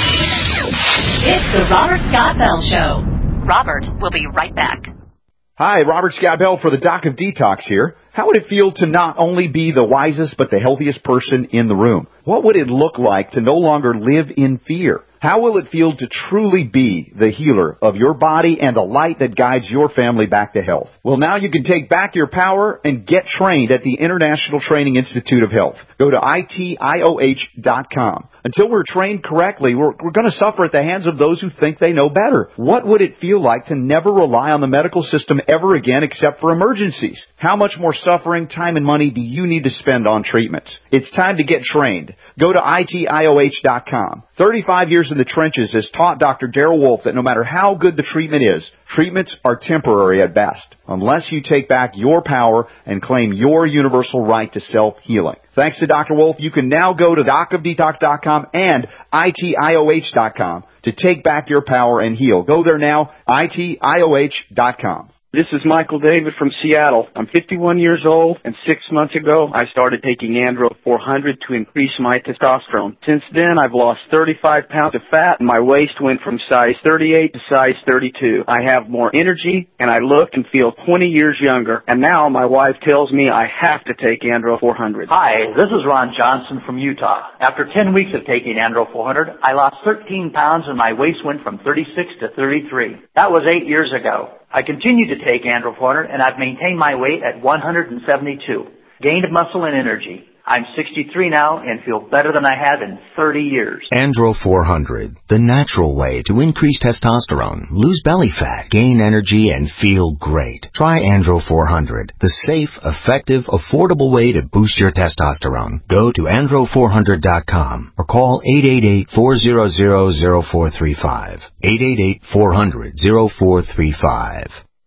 It's the Robert Scott Bell Show. Robert will be right back. Hi, Robert Scott Bell for the Doc of Detox here. How would it feel to not only be the wisest but the healthiest person in the room? What would it look like to no longer live in fear? How will it feel to truly be the healer of your body and the light that guides your family back to health? Well, now you can take back your power and get trained at the International Training Institute of Health. Go to I T I O H dot com. Until we're trained correctly, we're, we're going to suffer at the hands of those who think they know better. What would it feel like to never rely on the medical system ever again except for emergencies? How much more suffering, time, and money do you need to spend on treatments? It's time to get trained. Go to I T I O H dot com. thirty-five years in the trenches has taught Doctor Darrell Wolfe that no matter how good the treatment is, treatments are temporary at best, unless you take back your power and claim your universal right to self-healing. Thanks to Doctor Wolfe, you can now go to doc of detox dot com and I T I O H dot com to take back your power and heal. Go there now, I T I O H dot com. This is Michael David from Seattle. I'm fifty-one years old, and six months ago, I started taking Andro four hundred to increase my testosterone. Since then, I've lost thirty-five pounds of fat, and my waist went from size thirty-eight to size thirty-two. I have more energy, and I look and feel twenty years younger. And now my wife tells me I have to take Andro four hundred. Hi, this is Ron Johnson from Utah. After ten weeks of taking Andro four hundred, I lost thirteen pounds, and my waist went from thirty-six to thirty-three. That was eight years ago. I continue to take Andro four hundred, and I've maintained my weight at one hundred seventy-two. Gained muscle and energy. I'm sixty-three now and feel better than I have in thirty years. Andro four hundred, the natural way to increase testosterone, lose belly fat, gain energy, and feel great. Try Andro four hundred, the safe, effective, affordable way to boost your testosterone. Go to andro four hundred dot com or call eight eight eight, four hundred, zero four three five. eight eight eight, four hundred, zero four three five.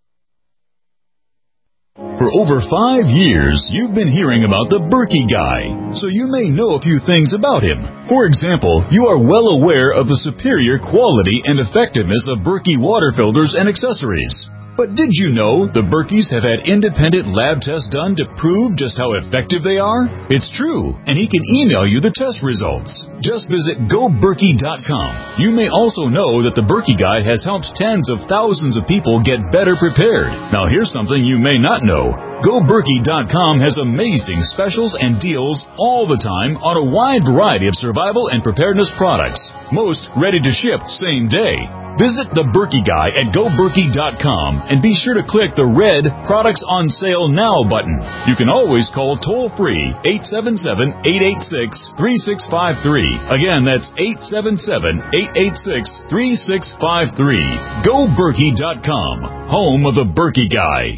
For over five years, you've been hearing about the Berkey Guy, so you may know a few things about him. For example, you are well aware of the superior quality and effectiveness of Berkey water filters and accessories. But did you know the Berkeys have had independent lab tests done to prove just how effective they are? It's true, and he can email you the test results. Just visit go berkey dot com. You may also know that the Berkey Guide has helped tens of thousands of people get better prepared. Now here's something you may not know. go berkey dot com has amazing specials and deals all the time on a wide variety of survival and preparedness products. Most ready to ship same day. Visit the Berkey Guy at go berkey dot com and be sure to click the red Products on Sale Now button. You can always call toll-free eight seven seven, eight eight six, three six five three. Again, that's eight seven seven, eight eight six, three six five three. go berkey dot com, home of the Berkey Guy.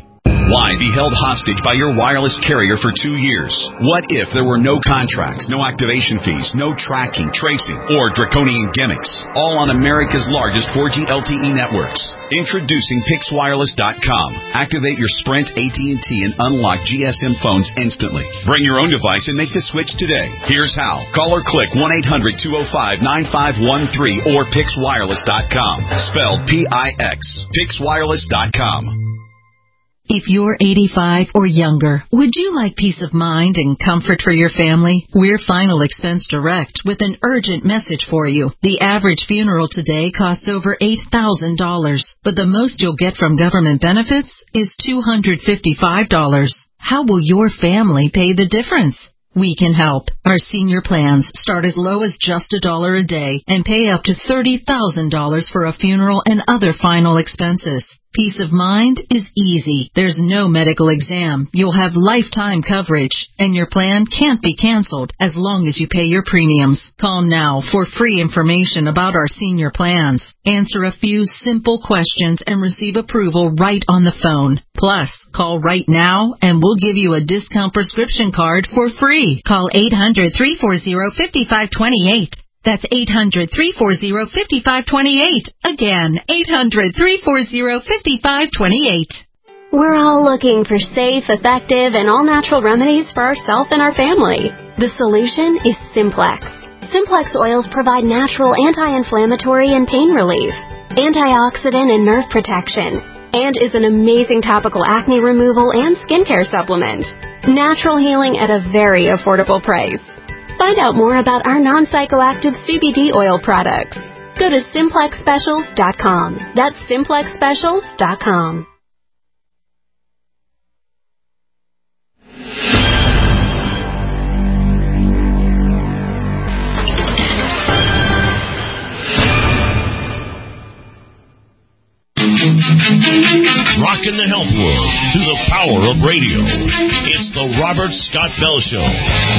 Why be held hostage by your wireless carrier for two years? What if there were no contracts, no activation fees, no tracking, tracing, or draconian gimmicks? All on America's largest four G L T E networks. Introducing Pix Wireless dot com. Activate your Sprint, A T and T, and unlock G S M phones instantly. Bring your own device and make the switch today. Here's how. Call or click one eight hundred two oh five nine five one three or Pix Wireless dot com. Spelled P I X. Pix Wireless dot com. If you're eighty-five or younger, would you like peace of mind and comfort for your family? We're Final Expense Direct with an urgent message for you. The average funeral today costs over eight thousand dollars, but the most you'll get from government benefits is two hundred fifty-five dollars. How will your family pay the difference? We can help. Our senior plans start as low as just a dollar a day and pay up to thirty thousand dollars for a funeral and other final expenses. Peace of mind is easy. There's no medical exam. You'll have lifetime coverage, and your plan can't be canceled as long as you pay your premiums. Call now for free information about our senior plans. Answer a few simple questions and receive approval right on the phone. Plus, call right now and we'll give you a discount prescription card for free. Call eight hundred, three four zero, five five two eight. That's eight hundred, three four zero, five five two eight. Again, eight hundred, three four zero, five five two eight. We're all looking for safe, effective, and all-natural remedies for ourselves and our family. The solution is Simplex. Simplex oils provide natural anti-inflammatory and pain relief, antioxidant and nerve protection, and is an amazing topical acne removal and skincare supplement. Natural healing at a very affordable price. Find out more about our non-psychoactive C B D oil products. Go to Simplex Specials dot com. That's Simplex Specials dot com. Rockin' the health world through the power of radio. It's the Robert Scott Bell Show.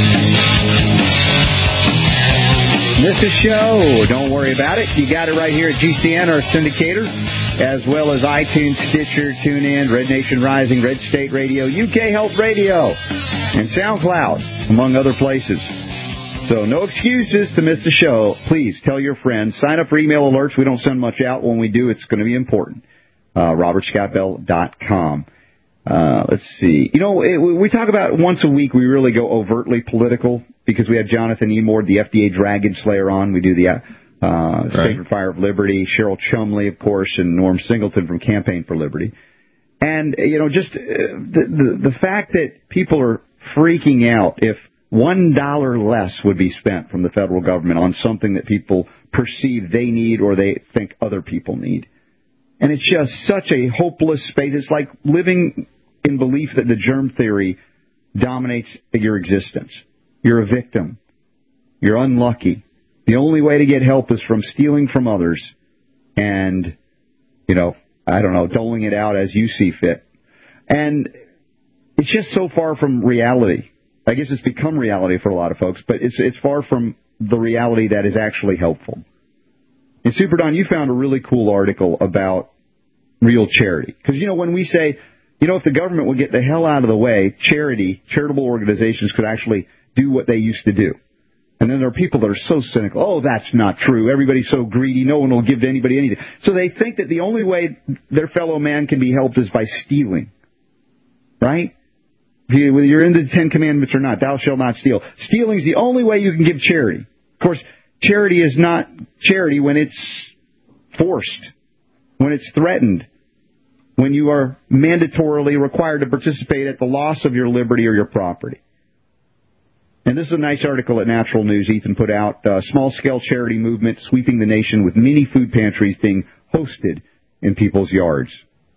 Miss a show, don't worry about it. You got it right here at G C N, our syndicator, as well as iTunes, Stitcher, TuneIn, Red Nation Rising, Red State Radio, U K Health Radio, and SoundCloud, among other places. So no excuses to miss the show. Please tell your friends. Sign up for email alerts. We don't send much out. When we do, it's going to be important. Uh, Robert Scott Bell dot com. Uh, let's see. You know, it, we talk about once a week, we really go overtly political because we have Jonathan Emord, the F D A Dragon Slayer, on. We do the uh, right. Sacred Fire of Liberty, Cheryl Chumley, of course, and Norm Singleton from Campaign for Liberty. And, you know, just uh, the, the the fact that people are freaking out if one dollar less would be spent from the federal government on something that people perceive they need or they think other people need. And it's just such a hopeless space. It's like living in belief that the germ theory dominates your existence. You're a victim. You're unlucky. The only way to get help is from stealing from others and, you know, I don't know, doling it out as you see fit. And it's just so far from reality. I guess it's become reality for a lot of folks, but it's it's far from the reality that is actually helpful. And Super Don, you found a really cool article about real charity. Because, you know, when we say, you know, if the government would get the hell out of the way, charity, charitable organizations could actually do what they used to do. And then there are people that are so cynical. Oh, that's not true. Everybody's so greedy. No one will give to anybody anything. So they think that the only way their fellow man can be helped is by stealing. Right? Whether you're into the Ten Commandments or not, thou shalt not steal. Stealing is the only way you can give charity. Of course, charity is not charity when it's forced, when it's threatened, when you are mandatorily required to participate at the loss of your liberty or your property. And this is a nice article at Natural News Ethan put out. Uh, small-scale charity movement sweeping the nation with mini food pantries being hosted in people's yards.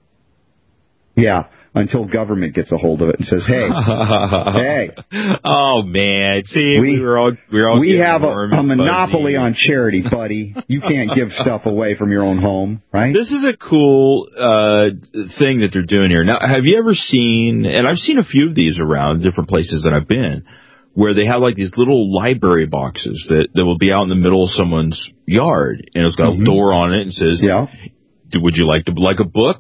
Yeah. Until government gets a hold of it and says, "Hey, hey, oh man, see, we, we were all we were all we have a, a monopoly on charity, buddy. You can't give stuff away from your own home, right?" This is a cool uh, thing that they're doing here. Now, have you ever seen? And I've seen a few of these around different places that I've been, where they have like these little library boxes that that will be out in the middle of someone's yard, and it's got mm-hmm. a door on it and says, "Yeah, would you like to like a book?"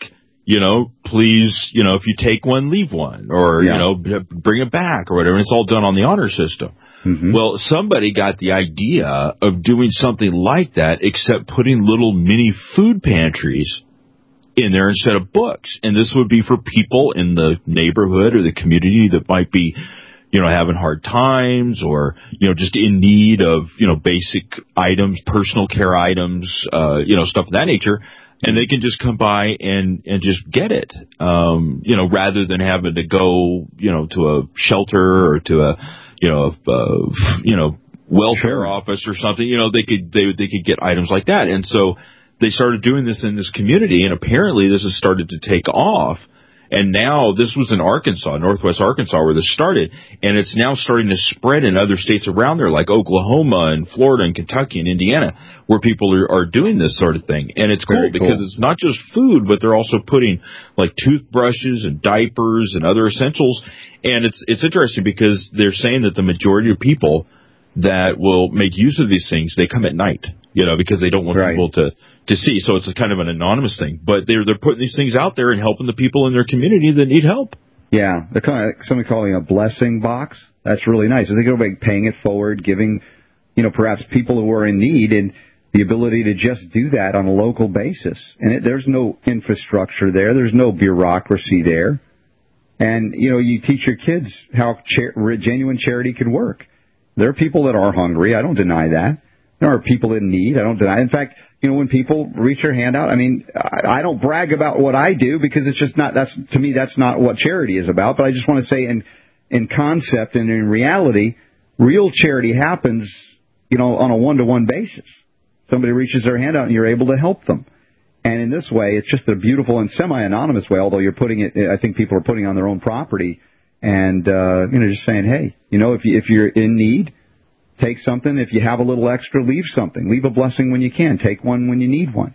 you know, please, you know, if you take one, leave one, or, yeah. you know, b- bring it back or whatever. And it's all done on the honor system. Mm-hmm. Well, somebody got the idea of doing something like that, except putting little mini food pantries in there instead of books. And this would be for people in the neighborhood or the community that might be, you know, having hard times, or, you know, just in need of, you know, basic items, personal care items, uh, you know, stuff of that nature. And they can just come by and, and just get it, um, you know, rather than having to go, you know, to a shelter or to a, you know, uh, you know, welfare office or something. You know, they could, they, they could get items like that. And so they started doing this in this community, and apparently this has started to take off. And now, this was in Arkansas, northwest Arkansas, where this started, and it's now starting to spread in other states around there, like Oklahoma and Florida and Kentucky and Indiana, where people are, are doing this sort of thing. And it's cool Very because cool. it's not just food, but they're also putting, like, toothbrushes and diapers and other essentials. And it's it's interesting because they're saying that the majority of people that will make use of these things, they come at night, you know, because they don't want right. people to, to see. So it's a kind of an anonymous thing. But they're they're putting these things out there and helping the people in their community that need help. Yeah, they're kind of somebody calling it a blessing box. That's really nice. I think it'll be paying it forward, giving, you know, perhaps people who are in need and the ability to just do that on a local basis. And it, there's no infrastructure there. There's no bureaucracy there. And, you know, you teach your kids how char- genuine charity can work. There are people that are hungry. I don't deny that. There are people in need. I don't deny. In fact, you know, when people reach their hand out, I mean, I, I don't brag about what I do because it's just not, that's, to me, that's not what charity is about. But I just want to say in, in concept and in reality, real charity happens, you know, on a one-to-one basis. Somebody reaches their hand out and you're able to help them. And in this way, it's just a beautiful and semi-anonymous way, although you're putting it, I think people are putting on their own property and, uh, you know, just saying, hey, you know, if you, if you're in need, take something. If you have a little extra, leave something. Leave a blessing when you can. Take one when you need one.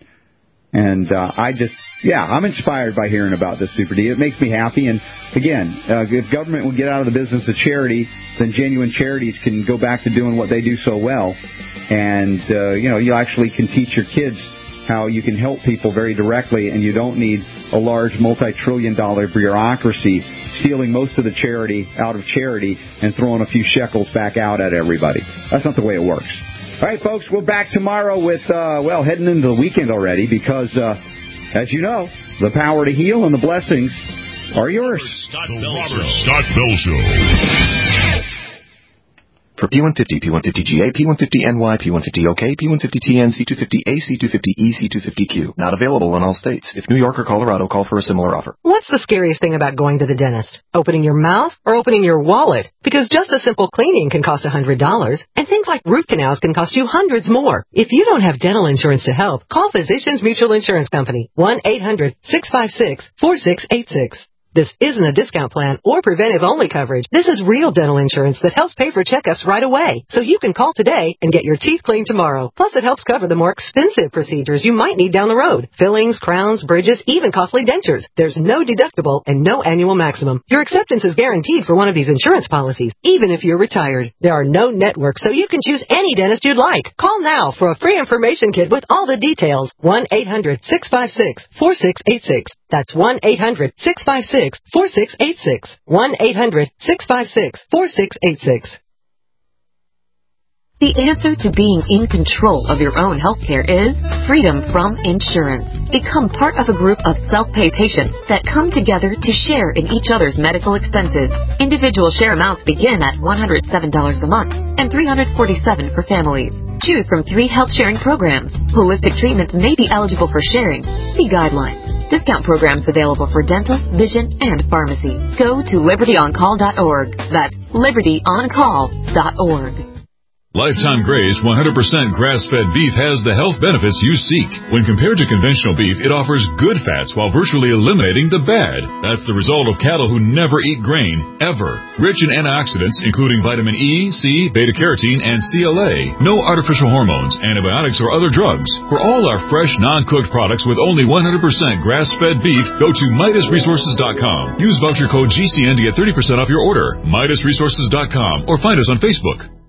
And uh, I just, yeah, I'm inspired by hearing about this, Super D. It makes me happy. And, again, uh, if government would get out of the business of charity, then genuine charities can go back to doing what they do so well. And, uh, you know, you actually can teach your kids how you can help people very directly, and you don't need a large multi-trillion dollar bureaucracy stealing most of the charity out of charity and throwing a few shekels back out at everybody. That's not the way it works. All right, folks, we're back tomorrow with, uh, well, heading into the weekend already because, uh, as you know, the power to heal and the blessings are yours. Scott Bell Robert Scott Bell Show. For P one fifty, P one fifty G A, P one fifty N Y, P one fifty O K, P one fifty T N, C two fifty A, C two fifty E, C two fifty Q. Not available in all states. If New York or Colorado, call for a similar offer. What's the scariest thing about going to the dentist? Opening your mouth or opening your wallet? Because just a simple cleaning can cost one hundred dollars, and things like root canals can cost you hundreds more. If you don't have dental insurance to help, call Physicians Mutual Insurance Company, one eight hundred six five six four six eight six. This isn't a discount plan or preventive-only coverage. This is real dental insurance that helps pay for checkups right away. So you can call today and get your teeth cleaned tomorrow. Plus, it helps cover the more expensive procedures you might need down the road. Fillings, crowns, bridges, even costly dentures. There's no deductible and no annual maximum. Your acceptance is guaranteed for one of these insurance policies, even if you're retired. There are no networks, so you can choose any dentist you'd like. Call now for a free information kit with all the details. one eight hundred six five six four six eight six. That's one eight hundred six five six four six eight six. one eight hundred six five six four six eight six. The answer to being in control of your own healthcare is freedom from insurance. Become part of a group of self-pay patients that come together to share in each other's medical expenses. Individual share amounts begin at one hundred seven dollars a month and three hundred forty-seven dollars for families. Choose from three health sharing programs. Holistic treatments may be eligible for sharing. See guidelines. Discount programs available for dental, vision, and pharmacy. Go to liberty on call dot org. That's liberty on call dot org. Lifetime Graze one hundred percent grass-fed beef has the health benefits you seek. When compared to conventional beef, it offers good fats while virtually eliminating the bad. That's the result of cattle who never eat grain, ever. Rich in antioxidants, including vitamin E, C, beta-carotene, and C L A. No artificial hormones, antibiotics, or other drugs. For all our fresh, non-cooked products with only one hundred percent grass-fed beef, go to Midas Resources dot com. Use voucher code G C N to get thirty percent off your order. Midas Resources dot com or find us on Facebook.